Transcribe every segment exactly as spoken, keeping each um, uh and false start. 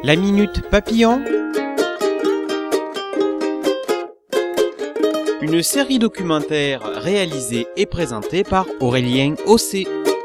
La Minute Papillon. Une série documentaire réalisée et présentée par Aurélien Ossé.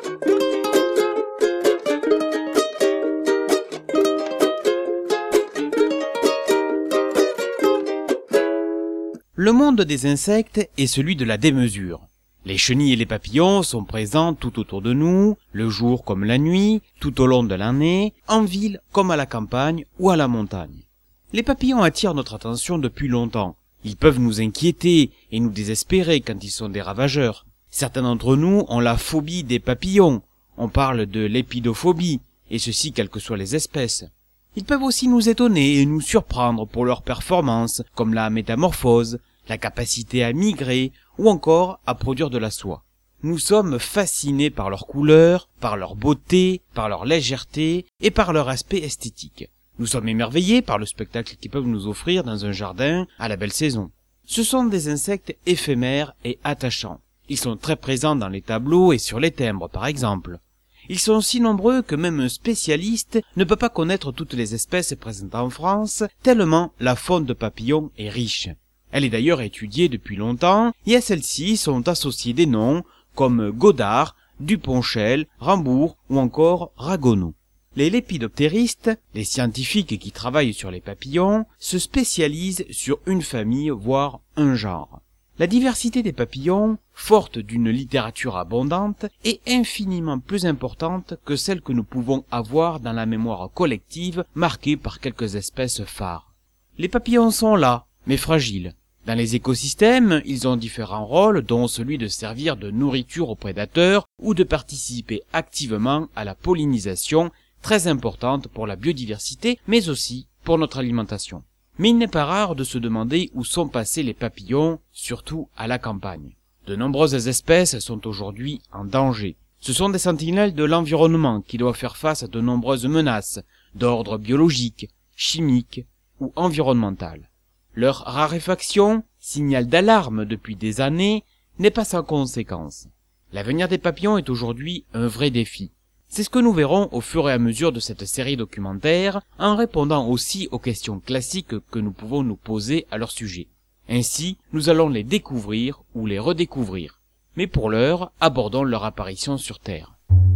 Le monde des insectes est celui de la démesure. Les chenilles et les papillons sont présents tout autour de nous, le jour comme la nuit, tout au long de l'année, en ville comme à la campagne ou à la montagne. Les papillons attirent notre attention depuis longtemps. Ils peuvent nous inquiéter et nous désespérer quand ils sont des ravageurs. Certains d'entre nous ont la phobie des papillons. On parle de lépidophobie, et ceci quelles que soient les espèces. Ils peuvent aussi nous étonner et nous surprendre pour leurs performances, comme la métamorphose, la capacité à migrer ou encore à produire de la soie. Nous sommes fascinés par leur couleur, par leur beauté, par leur légèreté et par leur aspect esthétique. Nous sommes émerveillés par le spectacle qu'ils peuvent nous offrir dans un jardin à la belle saison. Ce sont des insectes éphémères et attachants. Ils sont très présents dans les tableaux et sur les timbres par exemple. Ils sont si nombreux que même un spécialiste ne peut pas connaître toutes les espèces présentes en France, tellement la faune de papillons est riche. Elle est d'ailleurs étudiée depuis longtemps, et à celle-ci sont associés des noms comme Godard, Duponchel, Rambourg ou encore Ragonneau. Les lépidoptéristes, les scientifiques qui travaillent sur les papillons, se spécialisent sur une famille, voire un genre. La diversité des papillons, forte d'une littérature abondante, est infiniment plus importante que celle que nous pouvons avoir dans la mémoire collective marquée par quelques espèces phares. Les papillons sont là, mais fragiles. Dans les écosystèmes, ils ont différents rôles, dont celui de servir de nourriture aux prédateurs ou de participer activement à la pollinisation, très importante pour la biodiversité, mais aussi pour notre alimentation. Mais il n'est pas rare de se demander où sont passés les papillons, surtout à la campagne. De nombreuses espèces sont aujourd'hui en danger. Ce sont des sentinelles de l'environnement qui doivent faire face à de nombreuses menaces, d'ordre biologique, chimique ou environnemental. Leur raréfaction, signal d'alarme depuis des années, n'est pas sans conséquence. L'avenir des papillons est aujourd'hui un vrai défi. C'est ce que nous verrons au fur et à mesure de cette série documentaire, en répondant aussi aux questions classiques que nous pouvons nous poser à leur sujet. Ainsi, nous allons les découvrir ou les redécouvrir. Mais pour l'heure, abordons leur apparition sur Terre.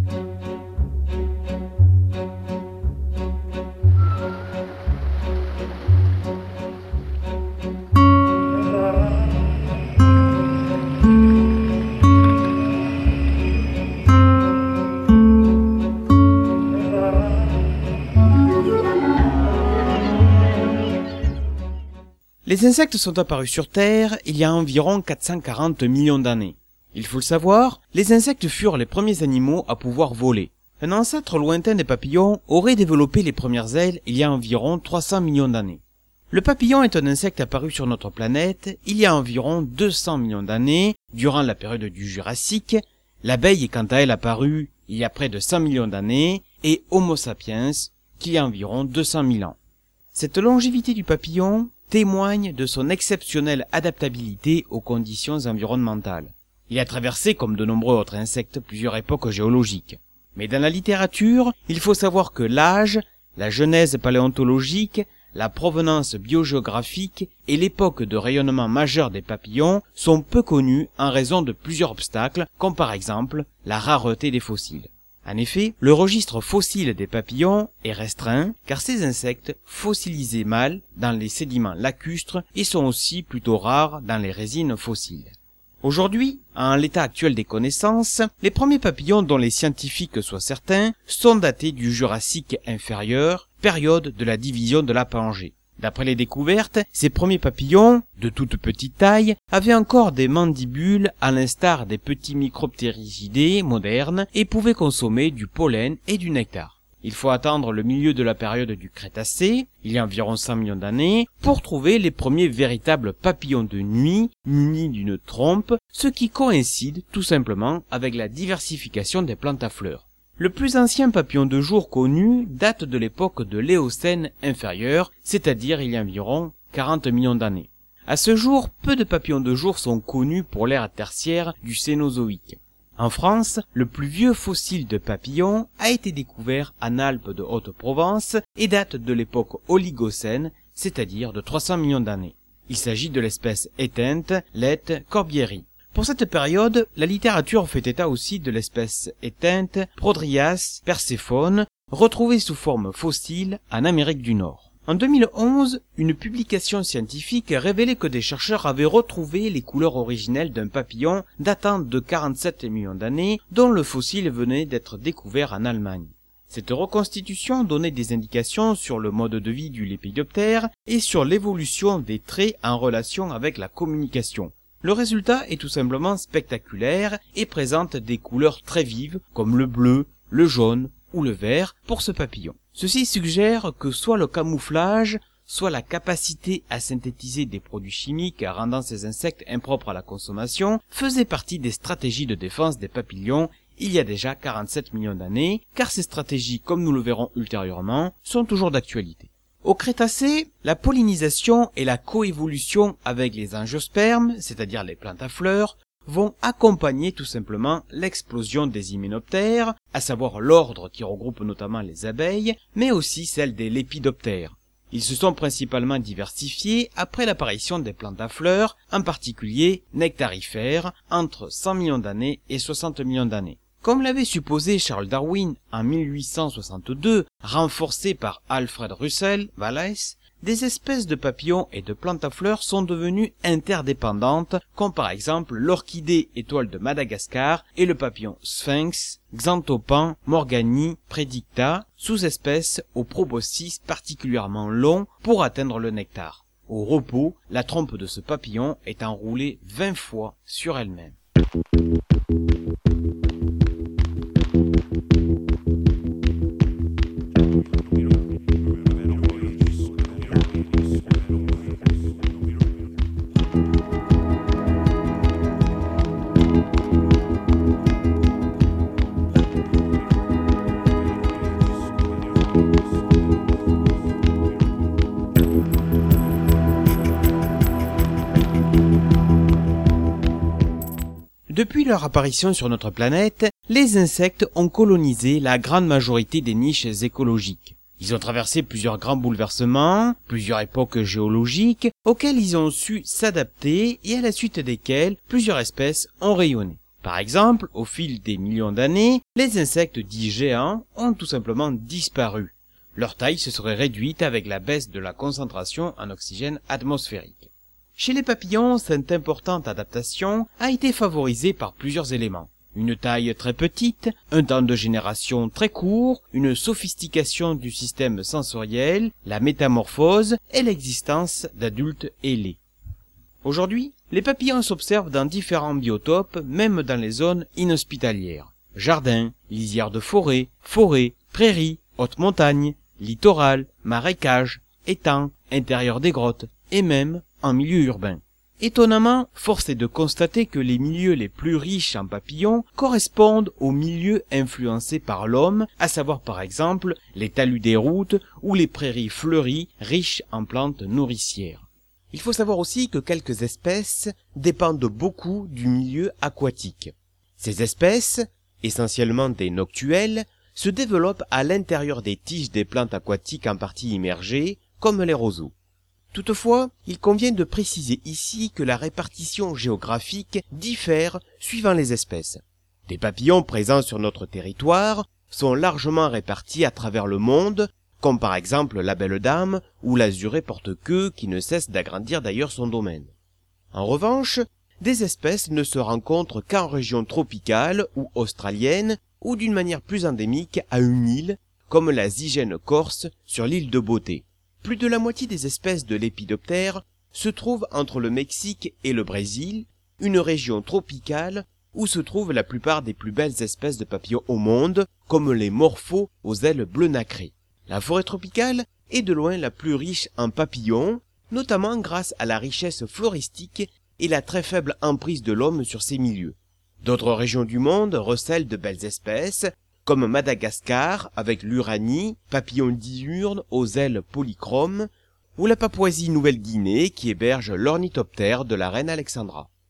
Les insectes sont apparus sur Terre il y a environ quatre cent quarante millions d'années. Il faut le savoir, les insectes furent les premiers animaux à pouvoir voler. Un ancêtre lointain des papillons aurait développé les premières ailes il y a environ trois cents millions d'années. Le papillon est un insecte apparu sur notre planète il y a environ deux cents millions d'années, durant la période du Jurassique. L'abeille est quant à elle apparue il y a près de cent millions d'années, et Homo sapiens, qu'il y a environ deux cent mille ans. Cette longévité du papillon témoigne de son exceptionnelle adaptabilité aux conditions environnementales. Il a traversé, comme de nombreux autres insectes, plusieurs époques géologiques. Mais dans la littérature, il faut savoir que l'âge, la genèse paléontologique, la provenance biogéographique et l'époque de rayonnement majeur des papillons sont peu connus en raison de plusieurs obstacles, comme par exemple la rareté des fossiles. En effet, le registre fossile des papillons est restreint car ces insectes fossilisaient mal dans les sédiments lacustres et sont aussi plutôt rares dans les résines fossiles. Aujourd'hui, en l'état actuel des connaissances, les premiers papillons dont les scientifiques soient certains sont datés du Jurassique inférieur, période de la division de la Pangée. D'après les découvertes, ces premiers papillons, de toute petite taille, avaient encore des mandibules à l'instar des petits microptéridés modernes et pouvaient consommer du pollen et du nectar. Il faut attendre le milieu de la période du Crétacé, il y a environ cent millions d'années, pour trouver les premiers véritables papillons de nuit munis d'une trompe, ce qui coïncide tout simplement avec la diversification des plantes à fleurs. Le plus ancien papillon de jour connu date de l'époque de l'Éocène inférieur, c'est-à-dire il y a environ quarante millions d'années. À ce jour, peu de papillons de jour sont connus pour l'ère tertiaire du Cénozoïque. En France, le plus vieux fossile de papillon a été découvert en Alpes de Haute-Provence et date de l'époque Oligocène, c'est-à-dire de trois cents millions d'années. Il s'agit de l'espèce éteinte Lette corbieri. Pour cette période, la littérature fait état aussi de l'espèce éteinte Prodrias perséphone, retrouvée sous forme fossile en Amérique du Nord. En deux mille onze, une publication scientifique révélait que des chercheurs avaient retrouvé les couleurs originelles d'un papillon datant de quarante-sept millions d'années, dont le fossile venait d'être découvert en Allemagne. Cette reconstitution donnait des indications sur le mode de vie du lépidoptère et sur l'évolution des traits en relation avec la communication. Le résultat est tout simplement spectaculaire et présente des couleurs très vives comme le bleu, le jaune ou le vert pour ce papillon. Ceci suggère que soit le camouflage, soit la capacité à synthétiser des produits chimiques rendant ces insectes impropres à la consommation faisaient partie des stratégies de défense des papillons il y a déjà quarante-sept millions d'années, car ces stratégies, comme nous le verrons ultérieurement, sont toujours d'actualité. Au Crétacé, la pollinisation et la coévolution avec les angiospermes, c'est-à-dire les plantes à fleurs, vont accompagner tout simplement l'explosion des hyménoptères, à savoir l'ordre qui regroupe notamment les abeilles, mais aussi celle des lépidoptères. Ils se sont principalement diversifiés après l'apparition des plantes à fleurs, en particulier nectarifères, entre cent millions d'années et soixante millions d'années. Comme l'avait supposé Charles Darwin en mille huit cent soixante-deux, renforcé par Alfred Russel Wallace, des espèces de papillons et de plantes à fleurs sont devenues interdépendantes, comme par exemple l'orchidée étoile de Madagascar et le papillon sphinx, Xanthopan morgani predicta, sous-espèce au proboscis particulièrement long pour atteindre le nectar. Au repos, la trompe de ce papillon est enroulée vingt fois sur elle-même. Depuis leur apparition sur notre planète, les insectes ont colonisé la grande majorité des niches écologiques. Ils ont traversé plusieurs grands bouleversements, plusieurs époques géologiques, auxquelles ils ont su s'adapter et à la suite desquels plusieurs espèces ont rayonné. Par exemple, au fil des millions d'années, les insectes dits géants ont tout simplement disparu. Leur taille se serait réduite avec la baisse de la concentration en oxygène atmosphérique. Chez les papillons, cette importante adaptation a été favorisée par plusieurs éléments. Une taille très petite, un temps de génération très court, une sophistication du système sensoriel, la métamorphose et l'existence d'adultes ailés. Aujourd'hui, les papillons s'observent dans différents biotopes, même dans les zones inhospitalières. Jardins, lisières de forêt, forêts, prairies, hautes montagnes, littoral, marécages, étangs, intérieur des grottes et même en milieu urbain. Étonnamment, force est de constater que les milieux les plus riches en papillons correspondent aux milieux influencés par l'homme, à savoir par exemple les talus des routes ou les prairies fleuries riches en plantes nourricières. Il faut savoir aussi que quelques espèces dépendent beaucoup du milieu aquatique. Ces espèces, essentiellement des noctuelles, se développent à l'intérieur des tiges des plantes aquatiques en partie immergées, comme les roseaux. Toutefois, il convient de préciser ici que la répartition géographique diffère suivant les espèces. Des papillons présents sur notre territoire sont largement répartis à travers le monde, comme par exemple la belle dame ou l'azuré porte-queue qui ne cesse d'agrandir d'ailleurs son domaine. En revanche, des espèces ne se rencontrent qu'en région tropicale ou australienne ou d'une manière plus endémique à une île, comme la zygène corse sur l'île de Beauté. Plus de la moitié des espèces de lépidoptères se trouvent entre le Mexique et le Brésil, une région tropicale où se trouvent la plupart des plus belles espèces de papillons au monde, comme les morphos aux ailes bleu nacré. La forêt tropicale est de loin la plus riche en papillons, notamment grâce à la richesse floristique et la très faible emprise de l'homme sur ces milieux. D'autres régions du monde recèlent de belles espèces, comme Madagascar avec l'uranie, papillon diurne aux ailes polychromes, ou la Papouasie-Nouvelle-Guinée qui héberge l'ornithoptère de la reine Alexandra.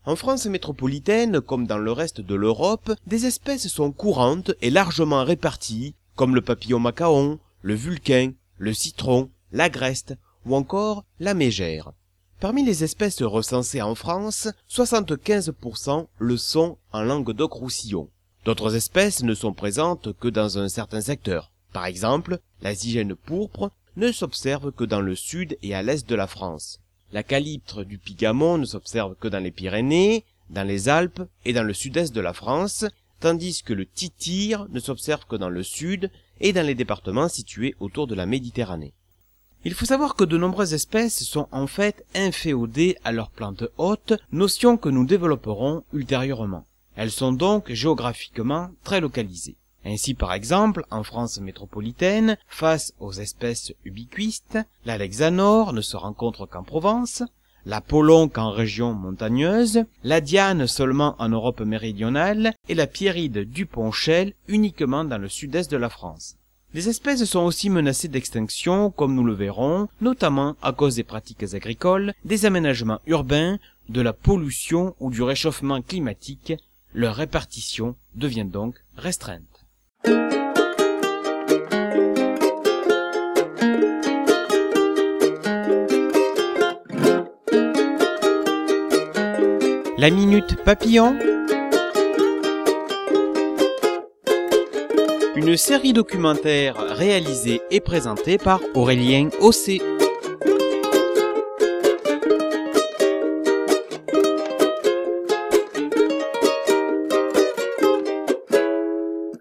En France métropolitaine, comme dans le reste de l'Europe, des espèces sont courantes et largement réparties, comme le papillon macaon, le vulcain, le citron, l'agreste ou encore la mégère. Parmi les espèces recensées en France, soixante-quinze pour cent le sont en Languedoc-Roussillon. D'autres espèces ne sont présentes que dans un certain secteur. Par exemple, la zygène pourpre ne s'observe que dans le sud et à l'est de la France. La calyptre du Pigamont ne s'observe que dans les Pyrénées, dans les Alpes et dans le sud-est de la France, tandis que le tityre ne s'observe que dans le sud et dans les départements situés autour de la Méditerranée. Il faut savoir que de nombreuses espèces sont en fait inféodées à leurs plantes hôtes, notion que nous développerons ultérieurement. Elles sont donc géographiquement très localisées. Ainsi, par exemple, en France métropolitaine, face aux espèces ubiquistes, l'alexanor ne se rencontre qu'en Provence, l'apollon qu'en région montagneuse, la diane seulement en Europe méridionale et la pierride du Ponchel uniquement dans le sud-est de la France. Les espèces sont aussi menacées d'extinction, comme nous le verrons, notamment à cause des pratiques agricoles, des aménagements urbains, de la pollution ou du réchauffement climatique. Leur répartition devient donc restreinte. La Minute Papillon, une série documentaire réalisée et présentée par Aurélien Ossé.